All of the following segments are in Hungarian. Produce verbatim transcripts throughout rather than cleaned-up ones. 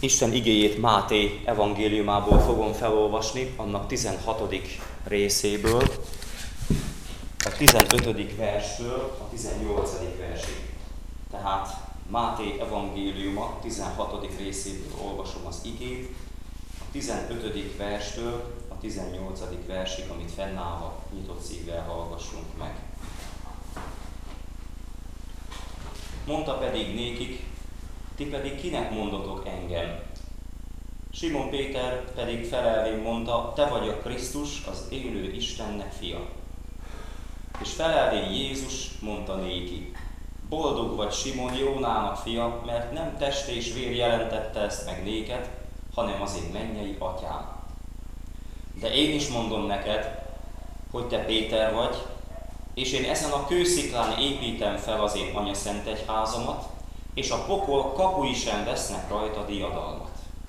Isten igéjét Máté evangéliumából fogom felolvasni, annak tizenhatodik részéből, a tizenötödik verstől a tizennyolcadik versig. Tehát Máté evangéliuma tizenhatodik részéből olvasom az igét, a tizenötödik verstől a tizennyolcadik versig, amit fennállva nyitott szívvel hallgassunk meg. Mondta pedig nékik: ti pedig kinek mondotok engem? Simon Péter pedig felelvén mondta: te vagy a Krisztus, az élő Istennek fia. És felelvén Jézus mondta néki: boldog vagy Simon, Jónának fia, mert nem test és vér jelentette ezt meg néked, hanem az én mennyei atyám. De én is mondom neked, hogy te Péter vagy, és én ezen a kősziklán építem fel az én anyaszentegyházamat, és a pokol kapui sem vesznek rajta diadalmat.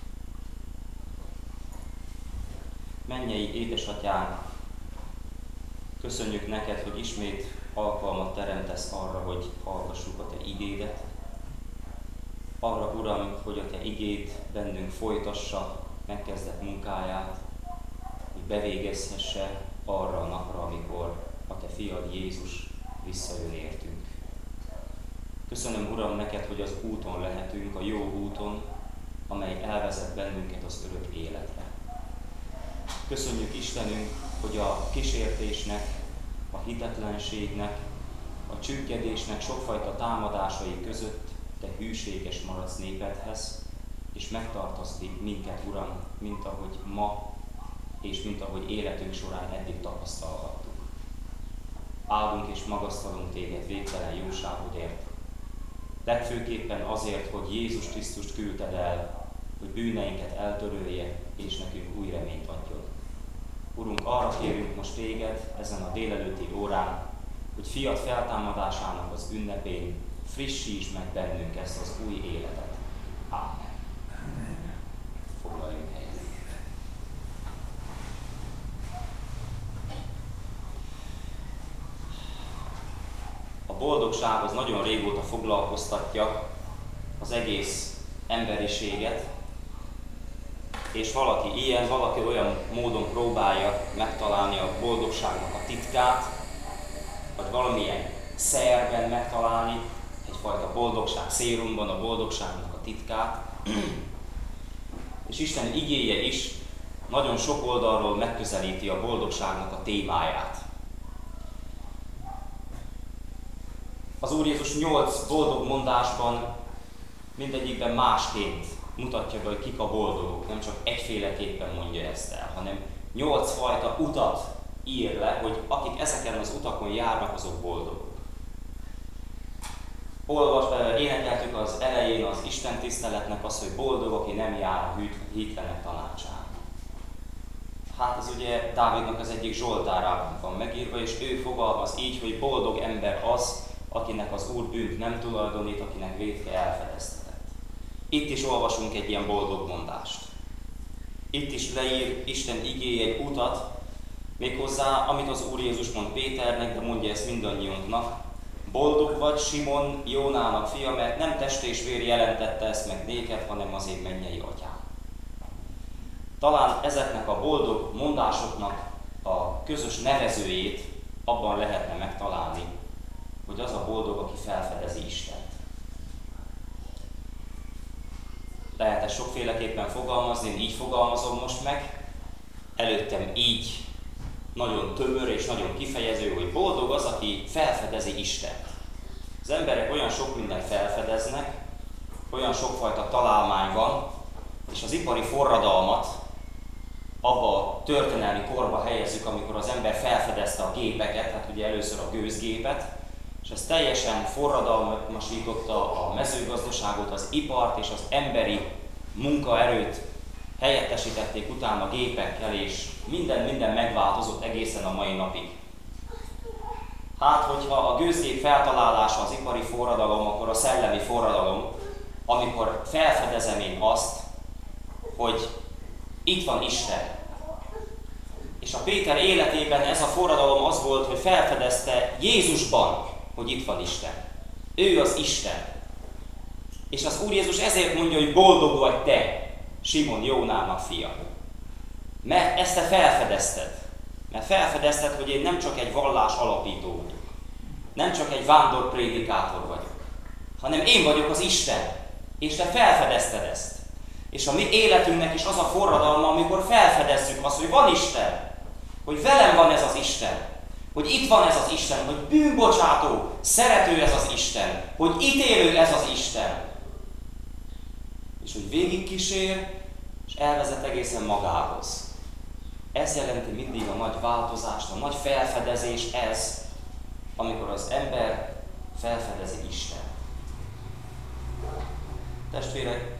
Mennyei édesatyánk, köszönjük neked, hogy ismét alkalmat teremtesz arra, hogy hallgassuk a te igédet. Arra, Uram, hogy a te igéd bennünk folytassa megkezdett munkáját, hogy bevégezhesse arra a napra, amikor a te fiad Jézus visszajön értünk. Köszönöm, Uram, neked, hogy az úton lehetünk, a jó úton, amely elvezet bennünket az örök életre. Köszönjük, Istenünk, hogy a kísértésnek, a hitetlenségnek, a csüggedésnek sokfajta támadásai között te hűséges maradsz népedhez, és megtartasz minket, Uram, mint ahogy ma, és mint ahogy életünk során eddig tapasztalhattuk. Áldunk és magasztalunk téged végtelen jóságodért, legfőképpen azért, hogy Jézus Krisztust küldted el, hogy bűneinket eltörölje, és nekünk új reményt adjon. Urunk, arra kérünk most téged ezen a délelőtti órán, hogy fiad feltámadásának az ünnepén frissítsd meg bennünk ezt az új életet. Ámen. Foglaljunk helyet. A boldogság az nagyon régóta foglalkoztatja az egész emberiséget, és valaki ilyen, valaki olyan módon próbálja megtalálni a boldogságnak a titkát, vagy valamilyen szerben megtalálni egyfajta boldogság szérumban a boldogságnak a titkát. És Isten igéje is nagyon sok oldalról megközelíti a boldogságnak a témáját. Az Úr Jézus nyolc boldog mondásban mindegyikben másként mutatja be, hogy kik a boldogok. Nem csak egyféleképpen mondja ezt el, hanem nyolc fajta utat ír le, hogy akik ezeken az utakon járnak, azok boldogok. Olvasva, énekeltük az elején az Isten tiszteletnek azt, hogy boldog, aki nem jár a hitlenek tanácsán. Hát ez ugye Dávidnak az egyik zsoltárában van megírva, és ő fogalmaz így, hogy boldog ember az, akinek az Úr bűnt nem tulajdonít, akinek vétke elfedeztetett. Itt is olvasunk egy ilyen boldog mondást. Itt is leír Isten igéje egy utat, méghozzá, amit az Úr Jézus mond Péternek, de mondja ezt mindannyiunknak. Boldog vagy, Simon, Jónának fia, mert nem test és vér jelentette ezt meg néked, hanem az én mennyei atyám. Talán ezeknek a boldog mondásoknak a közös nevezőjét abban lehetne megtalálni, hogy az a boldog, aki felfedezi Istent. Lehet ezt sokféleképpen fogalmazni, én így fogalmazom most meg. Előttem így nagyon tömör és nagyon kifejező, hogy boldog az, aki felfedezi Istent. Az emberek olyan sok mindent felfedeznek, olyan sokfajta találmány van, és az ipari forradalmat abba a történelmi korba helyezzük, amikor az ember felfedezte a gépeket, hát ugye először a gőzgépet, és ez teljesen forradalmasította a mezőgazdaságot, az ipart és az emberi munkaerőt helyettesítették utána gépekkel, és minden, minden megváltozott egészen a mai napig. Hát, hogyha a gőzgép feltalálása az ipari forradalom, akkor a szellemi forradalom, amikor felfedezem én azt, hogy itt van Isten. És a Péter életében ez a forradalom az volt, hogy felfedezte Jézusban, hogy itt van Isten. Ő az Isten. És az Úr Jézus ezért mondja, hogy boldog vagy te. Simon Jónának fia. Mert ezt te felfedezted. Mert felfedezted, hogy én nem csak egy vallás alapító vagyok. Nem csak egy vándorprédikátor vagyok. Hanem én vagyok az Isten. És te felfedezted ezt. És a mi életünknek is az a forradalma, amikor felfedezzük azt, hogy van Isten. Hogy velem van ez az Isten. Hogy itt van ez az Isten. Hogy bűnbocsátó, szerető ez az Isten. Hogy ítélő ez az Isten. És hogy végigkísér, és elvezet egészen magához. Ez jelenti mindig a nagy változást, a nagy felfedezés ez, amikor az ember felfedezi Isten. Testvérek,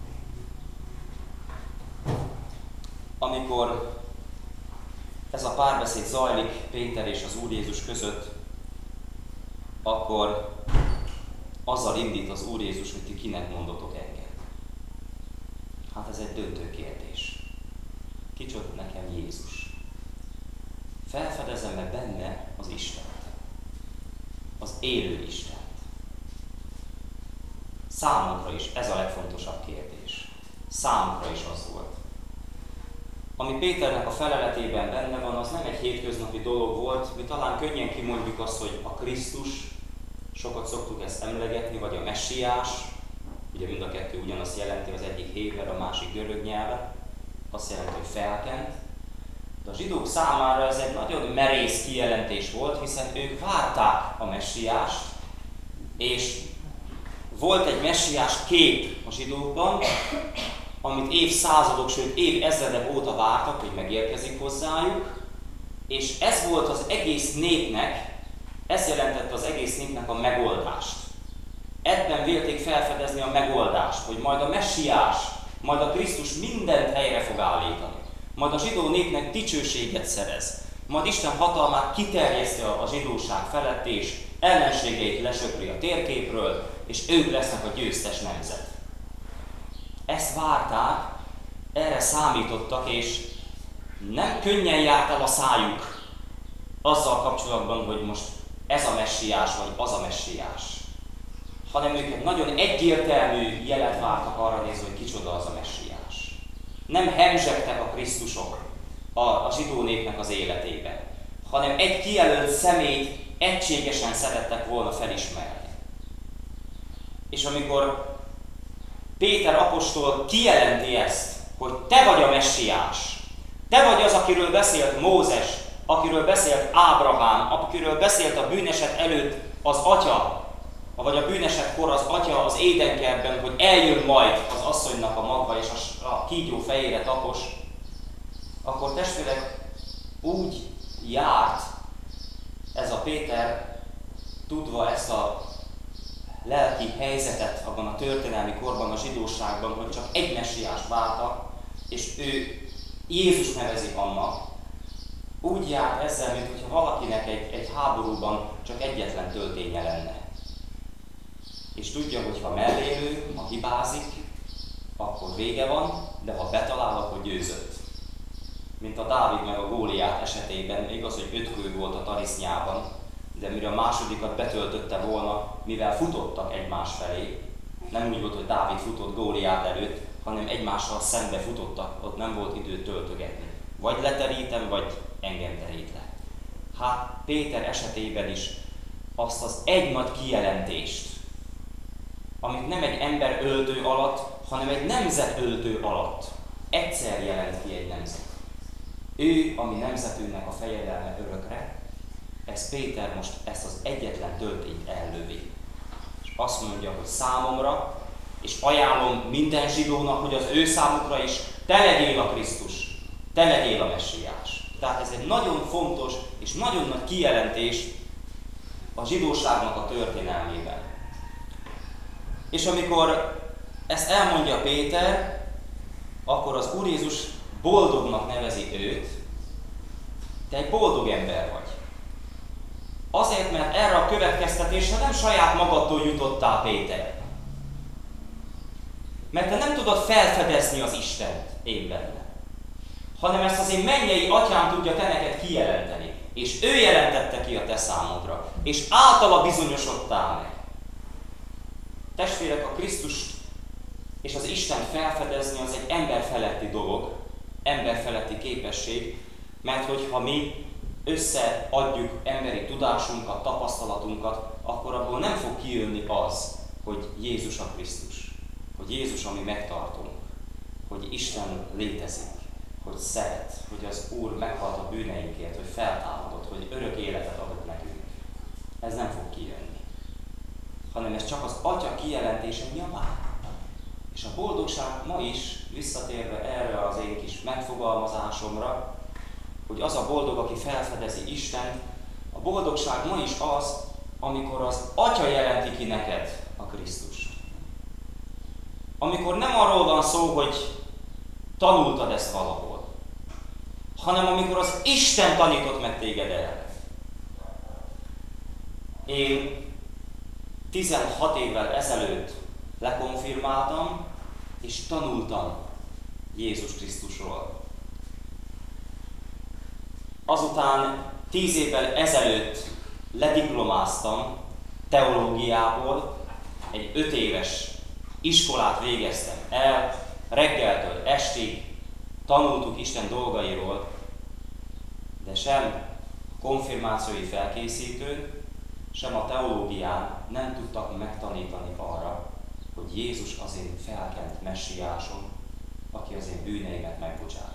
amikor ez a párbeszéd zajlik Péter és az Úr Jézus között, akkor azzal indít az Úr Jézus, hogy ti kinek mondotok engem. Hát ez egy döntő kérdés. Kicsoda nekem Jézus? Felfedezem-e benne az Istent? Az élő Istent? Számunkra is ez a legfontosabb kérdés. Számunkra is az volt. Ami Péternek a feleletében benne van, az nem egy hétköznapi dolog volt. Mi talán könnyen kimondjuk azt, hogy a Krisztus, sokat szoktuk ezt emlegetni, vagy a Messiás, ugye mind a kettő ugyanazt jelenti, az egyik héber, a másik görög nyelven, azt jelenti, hogy felkent. De a zsidók számára ez egy nagyon merész kijelentés volt, hiszen ők várták a Messiást, és volt egy messiás kép a zsidókban, amit évszázadok, sőt évezredek óta vártak, hogy megérkezik hozzájuk, és ez volt az egész népnek, ez jelentette az egész népnek a megoldást. Ebben vélték felfedezni a megoldást, hogy majd a messiás, majd a Krisztus mindent helyre fog állítani. Majd a zsidó népnek dicsőséget szerez. Majd Isten hatalmát kiterjeszti a zsidóság felett, és ellenségeit lesöpri a térképről, és ők lesznek a győztes nemzet. Ezt várták, erre számítottak, és nem könnyen járt el a szájuk azzal kapcsolatban, hogy most ez a messiás, vagy az a messiás. Hanem ők egy nagyon egyértelmű jelet vártak arra nézve, hogy kicsoda az a messiás. Nem hemzsegtek a Krisztusok a, a zsidó népnek az életében, hanem egy kijelölt személyt egységesen szerettek volna felismerni. És amikor Péter apostol kijelenti ezt, hogy te vagy a messiás, te vagy az, akiről beszélt Mózes, akiről beszélt Ábrahám, akiről beszélt a bűneset előtt az atya, vagy a bűnesetkor az atya az édenkertben, hogy eljön majd az asszonynak a magva és a, a kígyó fejére tapos, akkor testvérek, úgy járt ez a Péter, tudva ezt a lelki helyzetet abban a történelmi korban, a zsidóságban, hogy csak egy messiást vártak, és ő Jézus nevezik annak, úgy jár ezzel, mintha valakinek egy, egy háborúban csak egyetlen tölténye lenne. És tudja, hogy ha mellélő, ha hibázik, akkor vége van, de ha betalál, akkor győzött. Mint a Dávid meg a Góliát esetében, igaz, hogy öt kő volt a tarisznyában, de mire a másodikat betöltötte volna, mivel futottak egymás felé, nem úgy volt, hogy Dávid futott Góliát előtt, hanem egymással szembe futottak, ott nem volt idő töltögetni. Vagy leterítem, vagy engem terít le. Hát Péter esetében is azt az egy nagy kijelentést, amit nem egy ember öltő alatt, hanem egy nemzet öltő alatt egyszer jelent ki egy nemzet. Ő, a mi nemzetünknek a fejedelme örökre, ez Péter most ezt az egyetlen töltényt ellövi. És azt mondja, hogy számomra, és ajánlom minden zsidónak, hogy az ő számukra is, te legyél a Krisztus, te legyél a messiás. Tehát ez egy nagyon fontos és nagyon nagy kijelentés a zsidóságnak a történelmében. És amikor ezt elmondja Péter, akkor az Úr Jézus boldognak nevezi őt, te egy boldog ember vagy. Azért, mert erre a következtetésre nem saját magadtól jutottál, Péter. Mert te nem tudod felfedezni az Istent én benne, hanem ezt az én mennyei atyám tudja te neked kijelenteni. És ő jelentette ki a te számodra, és általa bizonyosodtál meg. Testvérek, a Krisztust és az Isten felfedezni az egy emberfeletti dolog, emberfeletti képesség, mert hogyha mi összeadjuk emberi tudásunkat, tapasztalatunkat, akkor abból nem fog kijönni az, hogy Jézus a Krisztus, hogy Jézus a mi megtartunk, hogy Isten létezik, hogy szeret, hogy az Úr meghalt a bűneinkért, hogy feltámadott, hogy örök életet adott nekünk. Ez nem fog kijönni, hanem ez csak az Atya kijelentése nyomán. És a boldogság ma is, visszatérve erre az én kis megfogalmazásomra, hogy az a boldog, aki felfedezi Istent, a boldogság ma is az, amikor az Atya jelenti ki neked a Krisztust. Amikor nem arról van szó, hogy tanultad ezt valahol, hanem amikor az Isten tanított meg téged erre. Én tizenhat évvel ezelőtt lekonfirmáltam, és tanultam Jézus Krisztusról. Azután tíz évvel ezelőtt lediplomáztam teológiából, egy öt éves iskolát végeztem el, reggeltől estig tanultuk Isten dolgairól, de sem a konfirmációi felkészítőn, sem a teológián nem tudtak megtanítani arra, hogy Jézus az én felkent messiásom, aki az én bűneimet megbocsátotta.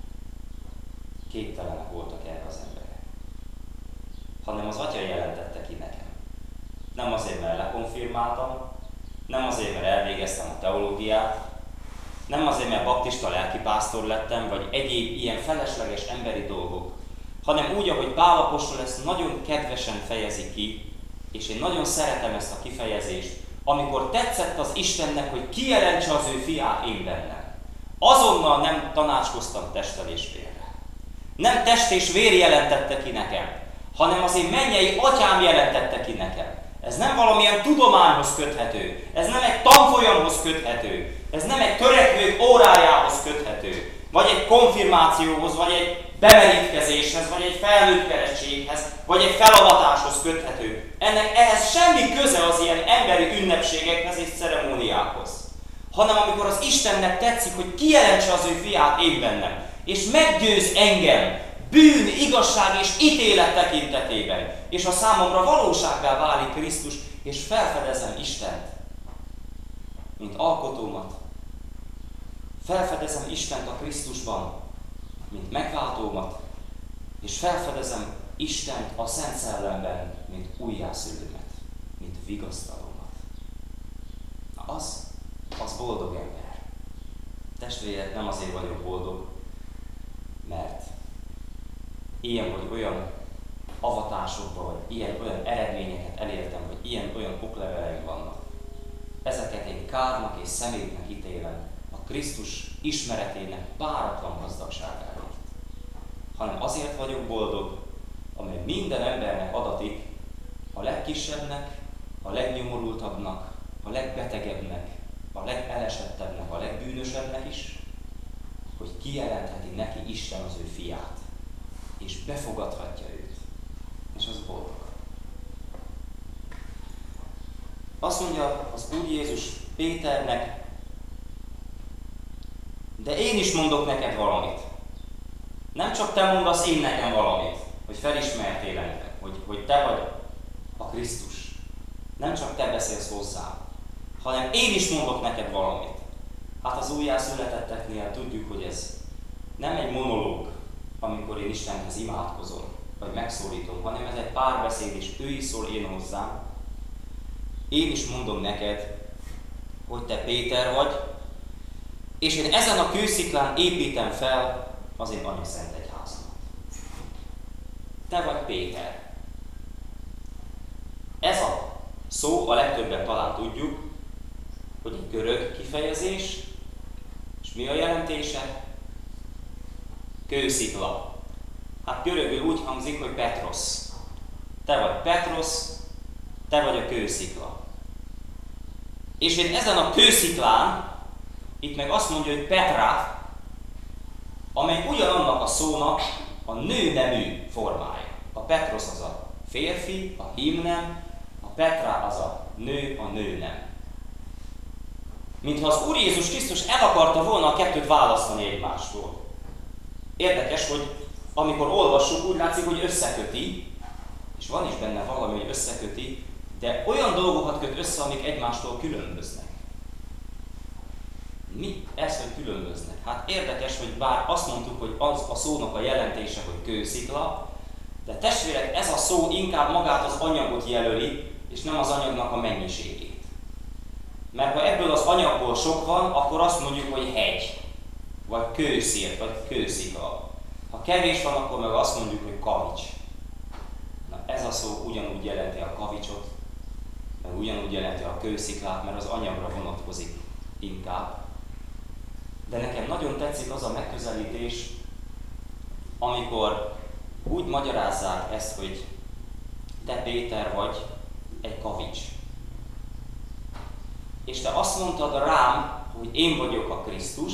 Képtelenek voltak erre az emberek. Hanem az Atya jelentette ki nekem. Nem azért, mert lekonfirmáltam, nem azért, mert elvégeztem a teológiát, nem azért, mert baptista lelkipásztor lettem, vagy egyéb ilyen felesleges emberi dolgok, hanem úgy, ahogy Pál apostol ezt nagyon kedvesen fejezi ki, és én nagyon szeretem ezt a kifejezést, amikor tetszett az Istennek, hogy kijelentse az ő fiát én bennem. Azonnal nem tanácskoztam testtel és vérrel. Nem test és vér jelentette ki nekem, hanem az én mennyei atyám jelentette ki nekem. Ez nem valamilyen tudományhoz köthető, ez nem egy tanfolyamhoz köthető, ez nem egy törekvők órájához köthető, vagy egy konfirmációhoz, vagy egy bemerítkezéshez, vagy egy felnőttkerettséghez, vagy egy felavatáshoz köthető. Ennek ehhez semmi köze az ilyen emberi ünnepségekhez és ceremóniákhoz. Hanem amikor az Istennek tetszik, hogy kijelentse az ő fiát én bennem, és meggyőz engem bűn, igazság és ítélet tekintetében, és a számomra valósággá válik Krisztus, és felfedezem Istent, mint alkotómat. Felfedezem Istent a Krisztusban, mint megváltómat, és felfedezem Istent a Szent Szellemben, mint újjászülőmet, mint vigasztalómat. Na az, az boldog ember. Testvérek, nem azért vagyok boldog, mert ilyen vagy olyan avatásokban, vagy ilyen olyan eredményeket elértem, vagy ilyen olyan okleveleim vannak. Ezeket én kárnak és szemétnek ítélem a Krisztus ismeretének páratlan gazdagságáért. Hanem azért vagyok boldog, amely minden embernek adatik, a legkisebbnek, a legnyomorultabbnak, a legbetegebbnek, a legelesettebbnek, a legbűnösebbnek is, hogy kijelentheti neki Isten az ő fiát, és befogadhatja őt, és az boldog. Azt mondja az Úr Jézus Péternek, de én is mondok neked valamit. Nem csak te mondasz én nekem valamit, hogy felismertél engem, hogy, hogy te vagy a Krisztus. Nem csak te beszélsz hozzám, hanem én is mondok neked valamit. Hát az újjászületetteknél tudjuk, hogy ez nem egy monológ, amikor én Istenhez imádkozom, vagy megszólítom, hanem ez egy párbeszéd, és ő is szól én hozzám. Én is mondom neked, hogy te Péter vagy, és én ezen a kősziklán építem fel az én anyaszent egyházamat. Te vagy Péter. Ez a szó, a legtöbben talán tudjuk, hogy egy görög kifejezés, és mi a jelentése? Kőszikla. Hát görögül úgy hangzik, hogy Petros. Te vagy Petros, te vagy a kőszikla. És én ezen a kősziklán, itt meg azt mondja, hogy Petra, amely ugyanannak a szónak a nőnemű formája. A Petros az a férfi, a hímnem, a Petra az a nő, a nőnem. Mintha az Úr Jézus Krisztus el akarta volna a kettőt választani egymástól. Érdekes, hogy amikor olvassuk, úgy látszik, hogy összeköti, és van is benne valami, hogy összeköti, de olyan dolgokat köt össze, amik egymástól különböznek. Mi ez, hogy különböznek? Hát érdekes, hogy bár azt mondtuk, hogy az a szónak a jelentése, hogy kőszikla, de testvérek, ez a szó inkább magát az anyagot jelöli, és nem az anyagnak a mennyiségét. Mert ha ebből az anyagból sok van, akkor azt mondjuk, hogy hegy, vagy kőszírt, vagy kőszikla. Ha kevés van, akkor meg azt mondjuk, hogy kavics. Na, ez a szó ugyanúgy jelenti a kavicsot, meg ugyanúgy jelenti a kősziklát, mert az anyagra vonatkozik inkább. De nekem nagyon tetszik az a megközelítés, amikor úgy magyarázzák ezt, hogy te Péter vagy egy kavics. És te azt mondtad rám, hogy én vagyok a Krisztus,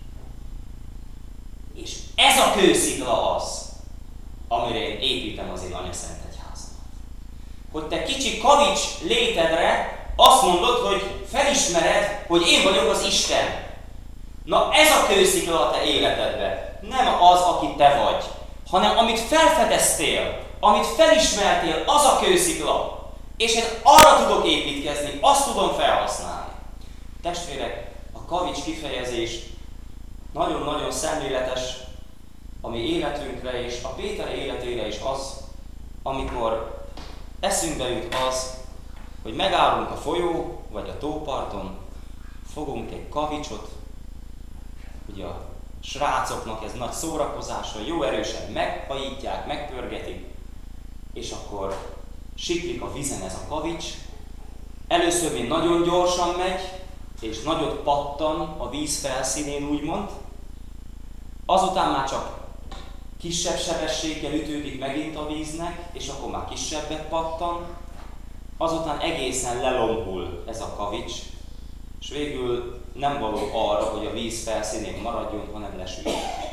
és ez a kőszikla az, amire én építem az én anyaszent egyházamat. Hogy te kicsi kavics létedre azt mondod, hogy felismered, hogy én vagyok az Isten. Na ez a kőszikla a te életedben. Nem az, aki te vagy, hanem amit felfedeztél, amit felismertél, az a kőszikla. És én arra tudok építkezni, azt tudom felhasználni. Testvérek, a kavics kifejezés nagyon-nagyon szemléletes a mi életünkre és a Péter életére is az, amikor eszünkbe jut az, hogy megállunk a folyó vagy a tóparton, fogunk egy kavicsot, ugye a srácoknak ez nagy szórakozása, jó erősen meghajítják, megpörgetik, és akkor siklik a vízen ez a kavics. Először még nagyon gyorsan megy, és nagyot pattan a víz felszínén, úgymond. Azután már csak kisebb sebességgel ütődik megint a víznek, és akkor már kisebbet pattan. Azután egészen lelombul ez a kavics, és végül nem való arra, hogy a víz felszínén maradjon, hanem lesül.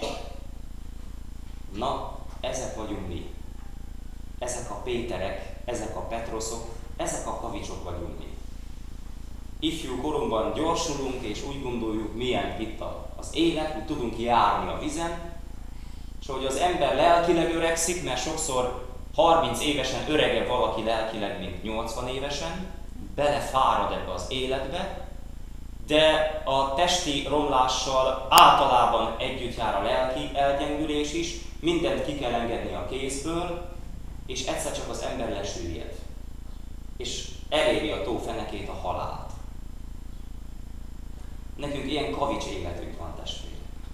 Na, ezek vagyunk mi. Ezek a Péterek, ezek a Petroszok, ezek a kavicsok vagyunk mi. Ifjú korunkban gyorsulunk, és úgy gondoljuk, milyen itt az élet, hogy tudunk járni a vízen, és hogy az ember lelkileg öregszik, mert sokszor harminc évesen öregebb valaki lelkileg, mint nyolcvan évesen, belefárad ebbe az életbe, de a testi romlással általában együtt jár a lelki elgyengülés is, mindent ki kell engedni a kézből, és egyszer csak az ember lesüllyed, és eléri a tó fenekét, a halált. Nekünk ilyen kavics életünk van, testvérek.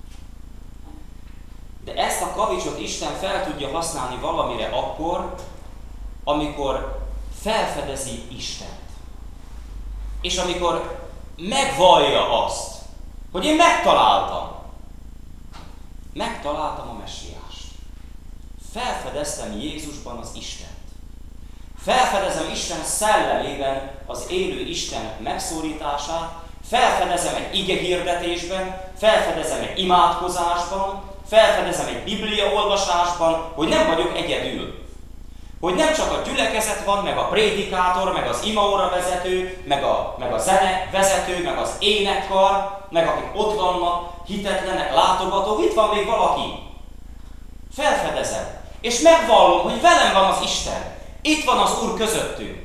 De ezt a kavicsot Isten fel tudja használni valamire akkor, amikor felfedezi Istent. És amikor megvallja azt, hogy én megtaláltam. Megtaláltam a Messiást. Felfedeztem Jézusban az Istent. Felfedezem Isten szellemében az élő Isten megszólítását, felfedezem egy igehirdetésben, felfedezem egy imádkozásban, felfedezem egy Biblia olvasásban, hogy nem vagyok egyedül. Hogy nem csak a gyülekezet van, meg a prédikátor, meg az imaóra vezető, meg a, meg a zene vezető, meg az énekkar, meg akik ott vannak, hitetlenek, látogatók, itt van még valaki. Felfedezem, és megvallom, hogy velem van az Isten. Itt van az Úr közöttünk.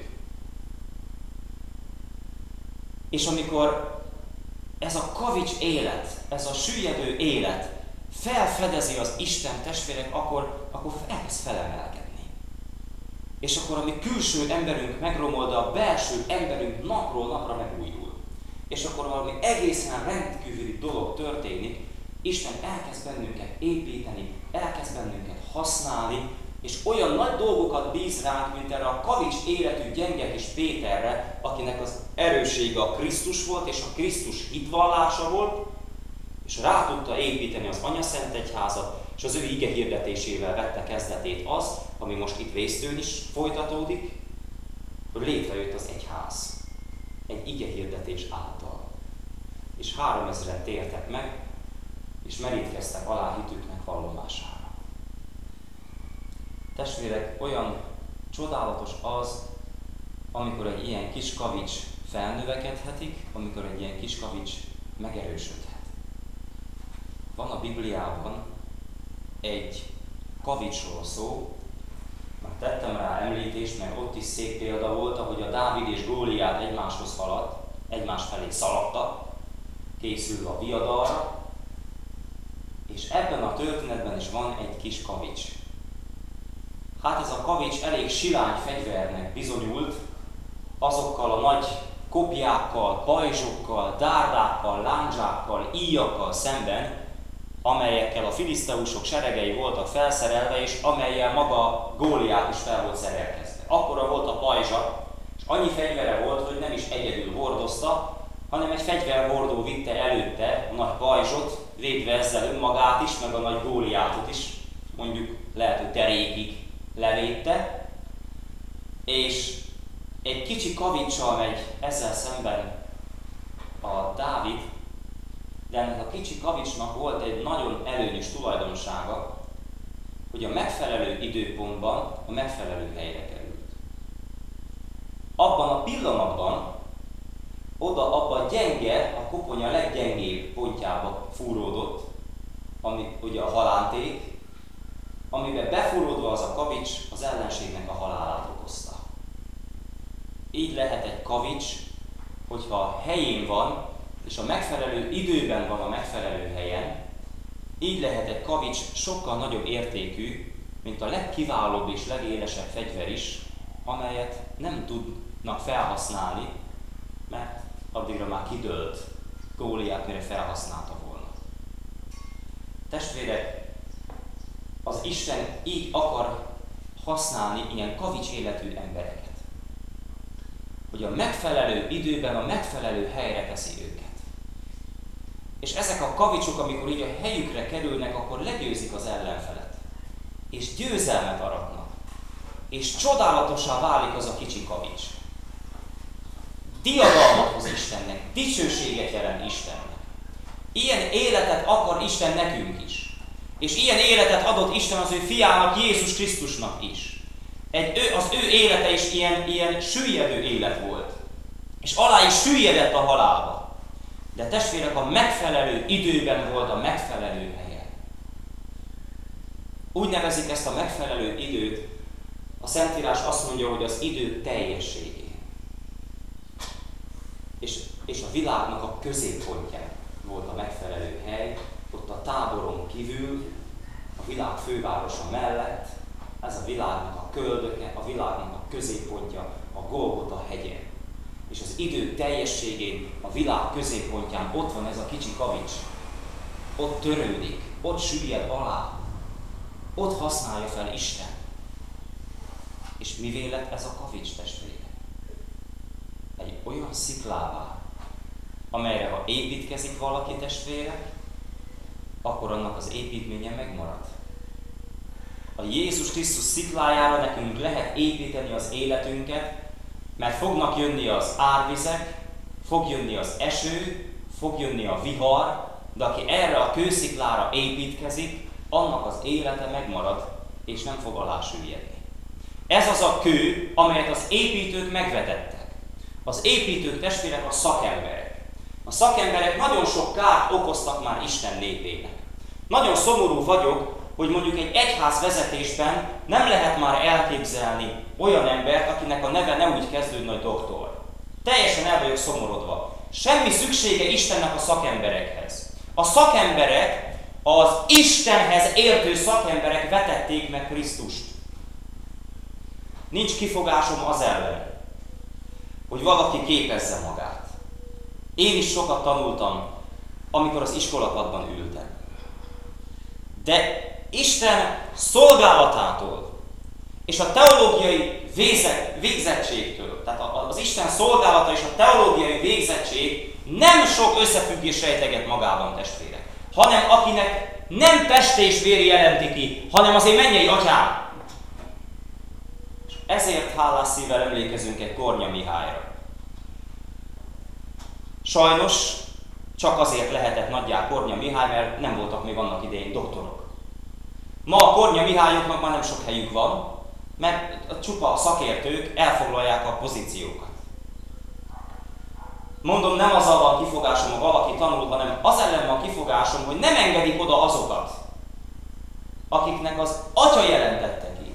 És amikor ez a kavics élet, ez a süllyedő élet felfedezi az Isten, testvérek, akkor, akkor elkezd felemelkedni. És akkor a mi külső emberünk megromol, de a belső emberünk napról napra megújul. És akkor valami egészen rendkívüli dolog történik, Isten elkezd bennünket építeni, elkezd bennünket használni, és olyan nagy dolgokat bíz ránk, mint erre a kavics életű gyenge kis Péterre, akinek az erőssége a Krisztus volt, és a Krisztus hitvallása volt, és rá tudta építeni az anyaszent egyházat, és az ő ige hirdetésével vette kezdetét az, ami most itt Vésztőn is folytatódik, hogy létrejött az egyház. Egy ige hirdetés által. És háromezren tértek meg, és merítkeztek alá hitüknek vallomására. Testvérek, olyan csodálatos az, amikor egy ilyen kis kavics felnövekedhetik, amikor egy ilyen kis kavics megerősödhet. Van a Bibliában egy kavicsról szó, már tettem rá említést, mert ott is szép példa volt, ahogy a Dávid és Góliát egymáshoz haladt, egymás felé szaladtak, készülve a viadalra, és ebben a történetben is van egy kis kavics. Hát ez a kavics elég silány fegyvernek bizonyult, azokkal a nagy kopjákkal, pajzsokkal, dárdákkal, lándzsákkal, íjakkal szemben, amelyekkel a filiszteusok seregei voltak felszerelve, és amellyel maga Góliát is fel volt szerelkezve. Akkora volt a pajzsa, és annyi fegyvere volt, hogy nem is egyedül hordozta, hanem egy fegyverhordó vitte előtte a nagy pajzsot, védve ezzel önmagát is, meg a nagy Góliátot is, mondjuk lehet, hogy derékig levédte, és egy kicsi kavicsal megy ezzel szemben a Dávid, de ennek a kicsi kavicsnak volt egy nagyon előnyös tulajdonsága, hogy a megfelelő időpontban a megfelelő helyre került. Abban a pillanatban, oda, abban a gyenge, a koponya leggyengébb pontjába fúródott, ami ugye a halánték, amiben befúródva az a kavics az ellenségnek a halálát okozta. Így lehet egy kavics, hogyha helyén van, és a megfelelő időben van a megfelelő helyen, így lehet egy kavics sokkal nagyobb értékű, mint a legkiválóbb és legélesebb fegyver is, amelyet nem tudnak felhasználni, mert addigra már kidőlt Góliát, mire felhasználta volna. Testvérek, az Isten így akar használni ilyen kavics életű embereket, hogy a megfelelő időben a megfelelő helyre teszi őket. És ezek a kavicsok, amikor így a helyükre kerülnek, akkor legyőzik az ellenfelet. És győzelmet aratnak. És csodálatosá válik az a kicsi kavics. Diadalmat hoz Istennek, dicsőséget jelent Istennek. Ilyen életet akar Isten nekünk is. És ilyen életet adott Isten az ő fiának, Jézus Krisztusnak is. Egy, ő, az ő élete is ilyen, ilyen süllyedő élet volt. És alá is süllyedett a halálba. De testvérek, a megfelelő időben volt a megfelelő helyen. Úgy nevezik ezt a megfelelő időt, a Szentírás azt mondja, hogy az idő teljességén. És, és a világnak a középpontján volt a megfelelő hely, ott a táboron kívül, a világ fővárosa mellett, ez a világnak a köldöke, a világnak a középpontja, a Golgota hegyen. És az idő teljességén, a világ középpontján ott van ez a kicsi kavics. Ott törődik, ott süllyed alá, ott használja fel Isten. És mivé lett ez a kavics, testvére? Egy olyan sziklává, amelyre ha építkezik valaki, testvére, akkor annak az építménye megmarad. A Jézus Krisztus sziklájára nekünk lehet építeni az életünket, mert fognak jönni az árvizek, fog jönni az eső, fog jönni a vihar, de aki erre a kősziklára építkezik, annak az élete megmarad, és nem fog alásüllyedni. Ez az a kő, amelyet az építők megvetettek. Az építők, testvérek, a szakemberek. A szakemberek nagyon sok kárt okoztak már Isten népének. Nagyon szomorú vagyok, hogy mondjuk egy egyház vezetésben nem lehet már elképzelni olyan embert, akinek a neve nem úgy kezdődne, hogy doktor. Teljesen el vagyok szomorodva. Semmi szüksége Istennek a szakemberekhez. A szakemberek, az Istenhez értő szakemberek vetették meg Krisztust. Nincs kifogásom az ellen, hogy valaki képezze magát. Én is sokat tanultam, amikor az iskolapadban ültem. De Isten szolgálatától és a teológiai végzettségtől, tehát az Isten szolgálata és a teológiai végzettség nem sok összefüggés rejteget magában, testvérek, hanem akinek nem test és vér jelenti ki, hanem az én mennyei atyám. És ezért hálás szívvel emlékezünk egy Kornya Mihályra. Sajnos csak azért lehetett nagyjá Kornya Mihály, mert nem voltak még annak idején doktorok. Ma a Kornya Mihályoknak már nem sok helyük van, mert csupa a szakértők elfoglalják a pozíciókat. Mondom, nem azzal van kifogásom, ha valaki tanul, hanem az ellen van kifogásom, hogy nem engedik oda azokat, akiknek az Atya jelentette ki.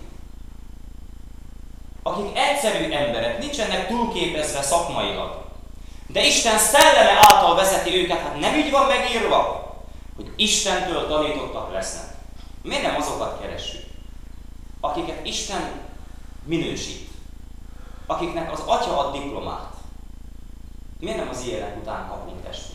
Akik egyszerű emberek, nincsenek túlképezve szakmailag. De Isten szelleme által vezeti őket, hát nem így van megírva, hogy Istentől tanítottak lesznek. Miért nem azokat keressük, akiket Isten minősít, akiknek az Atya ad diplomát? Miért nem az ilyenek után kapunk, testvérek?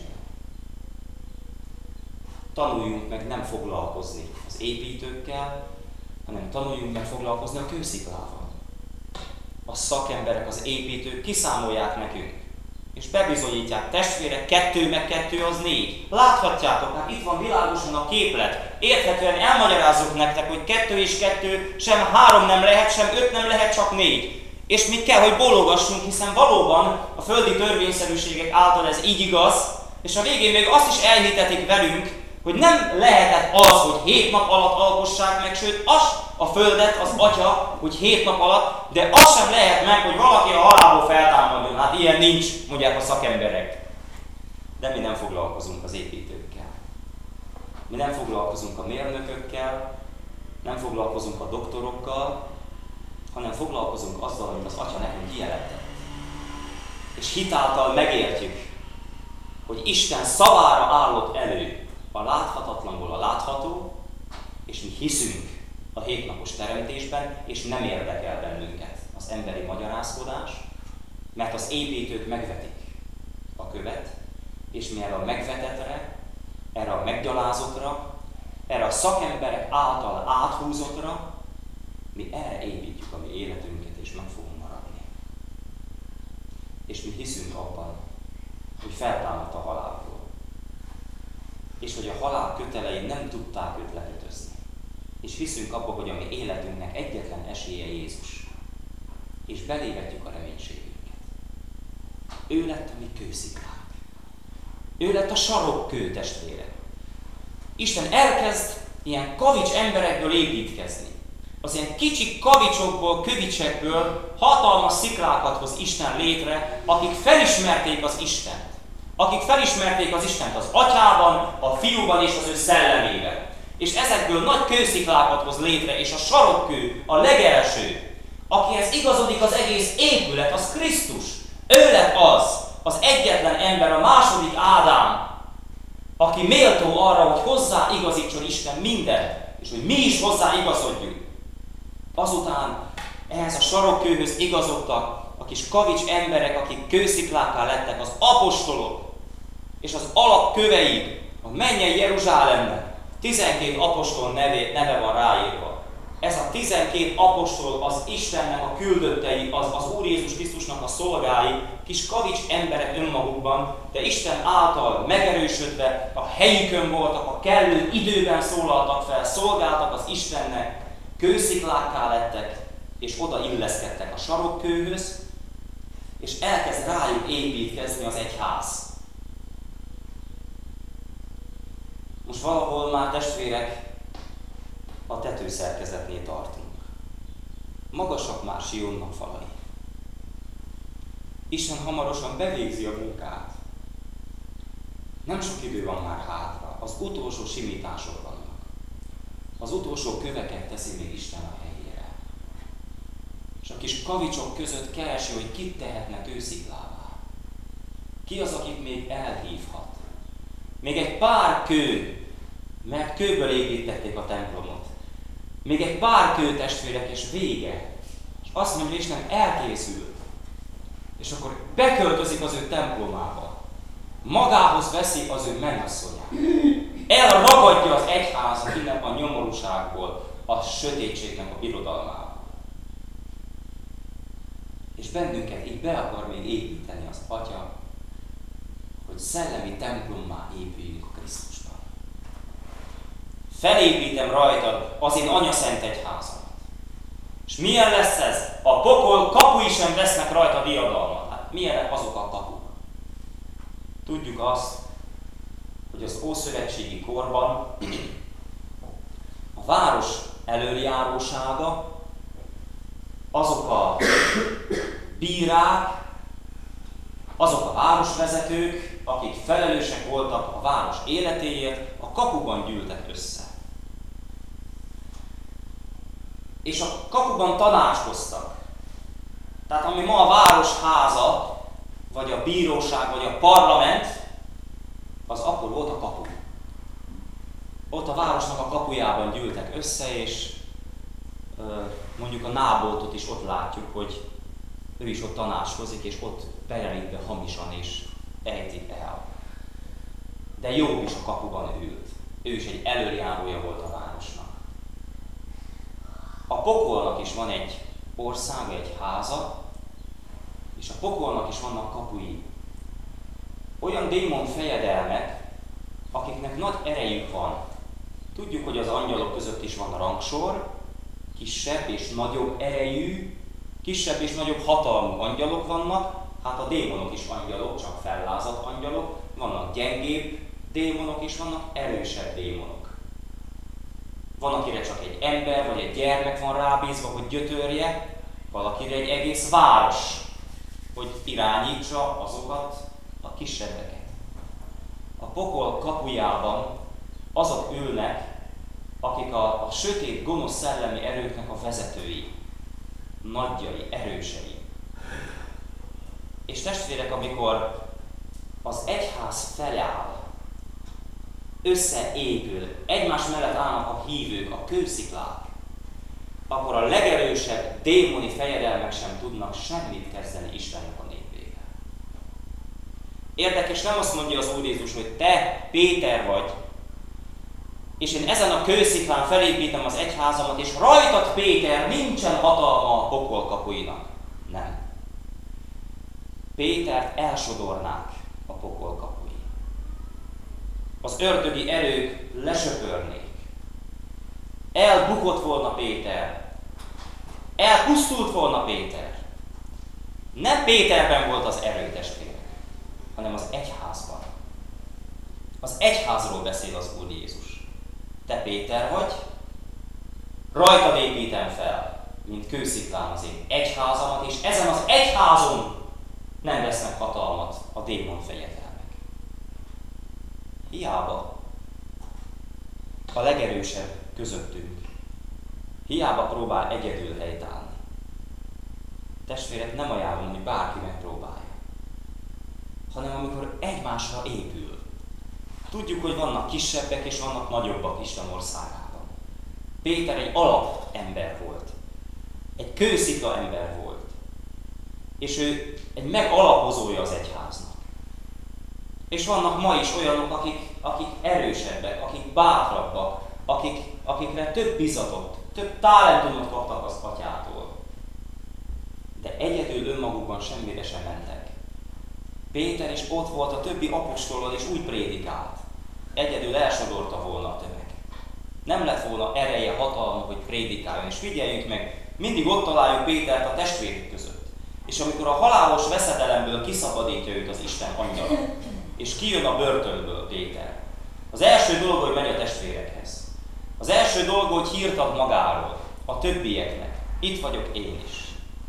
Tanuljunk meg nem foglalkozni az építőkkel, hanem tanuljunk meg foglalkozni a kősziklával. A szakemberek, az építők kiszámolják nekünk, és bebizonyítják, testvérek, kettő meg kettő az négy. Láthatjátok, hát itt van világosan a képlet. Érthetően elmagyarázzuk nektek, hogy kettő és kettő sem három nem lehet, sem öt nem lehet, csak négy. És mi kell, hogy bólogassunk, hiszen valóban a földi törvényszerűségek által ez így igaz, és a végén még azt is elhitetik velünk, hogy nem lehetett az, hogy hét nap alatt alkossák meg, sőt, az a földet, az Atya, hogy hét nap alatt, de az sem lehet meg, hogy valaki a halálból feltámadjon. Hát ilyen nincs, mondják a szakemberek. De mi nem foglalkozunk az építőkkel. Mi nem foglalkozunk a mérnökökkel, nem foglalkozunk a doktorokkal, hanem foglalkozunk azzal, amit az Atya nekünk kijelentett. És hitáltal megértjük, hogy Isten szavára állott elő a láthatatlanból a látható, és mi hiszünk a hétnapos teremtésben, és nem érdekel bennünket az emberi magyarázkodás, mert az építők megvetik a követ, és mi erre a megvetetre, erre a meggyalázottra, erre a szakemberek által áthúzottra, mi erre építjük a mi életünket, és meg fogunk maradni. És mi hiszünk abban, hogy feltámadt a halálból. És hogy a halál kötelei nem tudták őt lekötözni. És hiszünk abban, hogy a mi életünknek egyetlen esélye Jézus. És belévetjük a reménységünket. Ő lett a mi kősziklánk. Ő lett a sarokkő, testvérek. Isten elkezd ilyen kavics emberekből építkezni. Az ilyen kicsi kavicsokból, kövicsekből hatalmas sziklákat hoz Isten létre, akik felismerték az Istent. Akik felismerték az Istent az Atyában, a Fiúban és az ő szellemében. És ezekből nagy kősziklákat hoz létre, és a sarokkő, a legelső, akihez igazodik az egész épület, az Krisztus. Ő lett az, az egyetlen ember, a második Ádám, aki méltó arra, hogy hozzá igazítson Isten mindent, és hogy mi is hozzá igazodjunk. Azután ehhez a sarokkőhöz igazodtak a kis kavics emberek, akik kősziklákká lettek, az apostolok, és az alapkövei a mennyei Jeruzsálemnek. tizenkét apostol neve, neve van ráírva. Ez a tizenkét apostol az Istennek a küldöttei, az, az Úr Jézus Krisztusnak a szolgái, kis kavics emberek önmagukban, de Isten által megerősödve a helyükön voltak, a kellő időben szólaltak fel, szolgáltak az Istennek, kősziklákká lettek, és oda illeszkedtek a sarokkőhöz, és elkezd rájuk építkezni az egyház. Most valahol már, testvérek, a tetőszerkezetnél tartunk. Magasak már Sionnak falai. Isten hamarosan bevégzi a munkát. Nem sok idő van már hátra, az utolsó simítások vannak. Az utolsó köveket teszi még Isten a helyére. És a kis kavicsok között keresi, hogy kit tehetnek ősziklává. Ki az, akit még elhívhat. Még egy pár kő, mert kőből építették a templomot. Még egy pár kő, testvérek, és vége. És azt mondja, Isten elkészült. És akkor beköltözik az ő templomába. Magához veszi az ő mennyasszonyát. Elragadja az egyházat innen a nyomorúságból, a sötétségnek a birodalmába. És bennünket így be akar még építeni az Atya, hogy szellemi templommá épüljünk a Krisztusban. Felépítem rajtad az én anyaszent egyházamat. És milyen lesz ez? A pokol kapui sem vesznek rajta diadalmat. Hát milyenek azok a kapuk? Tudjuk azt, hogy az ószövetségi korban a város elöljárósága, azok a bírák, azok a városvezetők, akik felelősek voltak a város életéért, a kapuban gyűltek össze. És a kapuban tanácskoztak. Tehát ami ma a városháza, vagy a bíróság, vagy a parlament, az akkor volt a kapu. Ott a városnak a kapujában gyűltek össze, és mondjuk a Náboltot is ott látjuk, hogy ő is ott tanácskozik, és ott bejelít be hamisan, és ejtik el. De Jobb is a kapuban ült. Ő is egy elöljárója volt a városnak. A pokolnak is van egy országa, egy háza, és a pokolnak is vannak kapui. Olyan démon fejedelmek, akiknek nagy erejük van. Tudjuk, hogy az angyalok között is van a rangsor, kisebb és nagyobb erejű, kisebb és nagyobb hatalmú angyalok vannak, hát a démonok is angyalok, csak fellázadt angyalok, vannak gyengébb démonok és vannak erősebb démonok. Van, akire csak egy ember vagy egy gyermek van rábízva, hogy gyötörje, valakire egy egész város, hogy irányítsa azokat a kisebbeket. A pokol kapujában azok ülnek, akik a, a sötét, gonosz szellemi erőknek a vezetői, nagyjai, erősei. És testvérek, amikor az egyház feláll, összeépül, egymás mellett állnak a hívők, a kősziklák, akkor a legerősebb démoni fejedelmek sem tudnak semmit kezdeni Istennek a népével. Érdekes, nem azt mondja az Úr Jézus, hogy te Péter vagy, és én ezen a kősziklán felépítem az egyházamat, és rajtad, Péter, nincsen hatalma a pokol kapuinak. Nem. Pétert elsodornák a pokol kapui. Az ördögi erők lesöpörnék. Elbukott volna Péter. Elpusztult volna Péter. Nem Péterben volt az erő, testvérek, hanem az egyházban. Az egyházról beszél az Úr Jézus. Te Péter vagy, rajtad építem fel, mint kősziklán az én egyházamat, és ezen az egyházon nem vesznek hatalmat a démon fejedelmek. Hiába a legerősebb közöttünk, hiába próbál egyedül helytállni. Testvérek, nem ajánlom, hogy bárki megpróbálja, hanem amikor egymásra épül. Tudjuk, hogy vannak kisebbek és vannak nagyobbak Isten országában. Péter egy alapember volt, egy kőszikla ember volt, és ő egy megalapozója az egyháznak. És vannak ma is olyanok, akik, akik erősebbek, akik bátrabbak, akik, akikre több bizatot, több talentumot kaptak az atyától. De egyedül önmagukban semmire sem mentek. Péter is ott volt a többi apostollal, és úgy prédikált. Egyedül elsodorta volna a tömeg. Nem lett volna ereje, hatalma, hogy prédikáljon. És figyeljünk meg, mindig ott találjuk Pétert a testvérek között. És amikor a halálos veszedelemből kiszabadítja őt az Isten angyala, és kijön a börtönből Péter, az első dolog, hogy megy a testvérekhez. Az első dolog, hogy hírt ad magáról, a többieknek. Itt vagyok én is.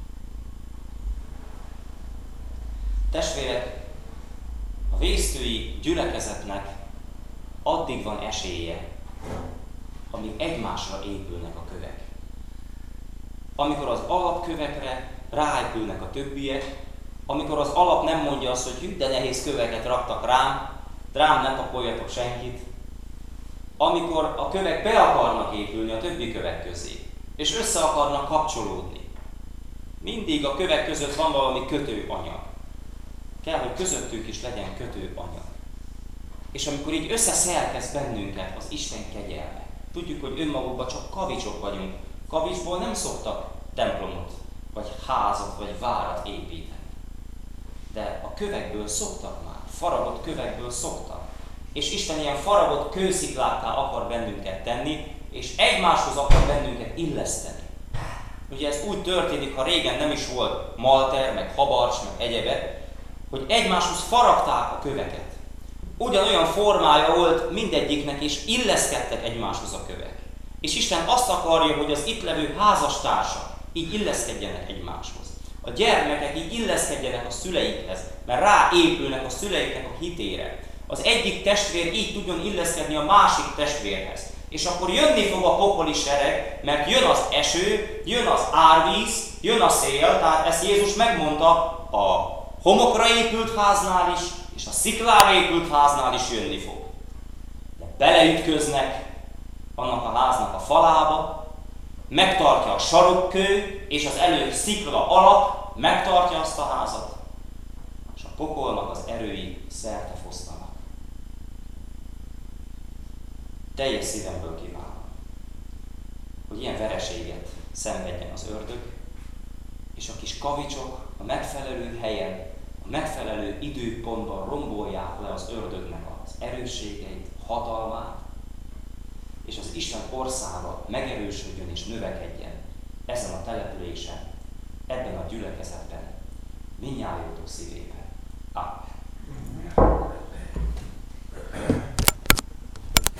Testvérek, a vésztői gyülekezetnek addig van esélye, amíg egymásra épülnek a kövek. Amikor az alapkövekre ráépülnek a többiek, amikor az alap nem mondja azt, hogy hű, de nehéz köveket raktak rám, rám ne tapoljatok senkit, amikor a kövek be akarnak épülni a többi kövek közé, és össze akarnak kapcsolódni. Mindig a kövek között van valami kötőanyag. Kell, hogy közöttünk is legyen kötőanyag. És amikor így összeszerkesz bennünket az Isten kegyelme, tudjuk, hogy önmagukban csak kavicsok vagyunk. Kavicsból nem szoktak templomot, vagy házat, vagy várat építeni. De a kövekből szoktak már, faragott kövekből szoktak. És Isten ilyen faragott kősziklákká akar bennünket tenni, és egymáshoz akar bennünket illeszteni. Ugye ez úgy történik, ha régen nem is volt malter, meg habarcs, meg egyebek, hogy egymáshoz faragták a köveket. Ugyanolyan formája volt mindegyiknek, és illeszkedtek egymáshoz a kövek. És Isten azt akarja, hogy az itt levő házastársak így illeszkedjenek egymáshoz. A gyermekek így illeszkedjenek a szüleikhez, mert ráépülnek a szüleiknek a hitére. Az egyik testvér így tudjon illeszkedni a másik testvérhez. És akkor jönni fog a pokoli sereg, mert jön az eső, jön az árvíz, jön a szél, tehát ezt Jézus megmondta a homokra épült háznál is, és a sziklára épült háznál is jönni fog. De beleütköznek annak a háznak a falába, megtartja a sarokkő, és az elő szikla alap, megtartja azt a házat, és a pokolnak az erői szerte fosztanak. Teljes szívemből kívánom, hogy ilyen vereséget szenvedjen az ördög, és a kis kavicsok a megfelelő helyen, a megfelelő időpontban rombolják le az ördögnek az erősségeit, hatalmát, és az Isten országa megerősödjön és növekedjen ezen a településen, ebben a gyülekezetben, mindnyájótok szívében.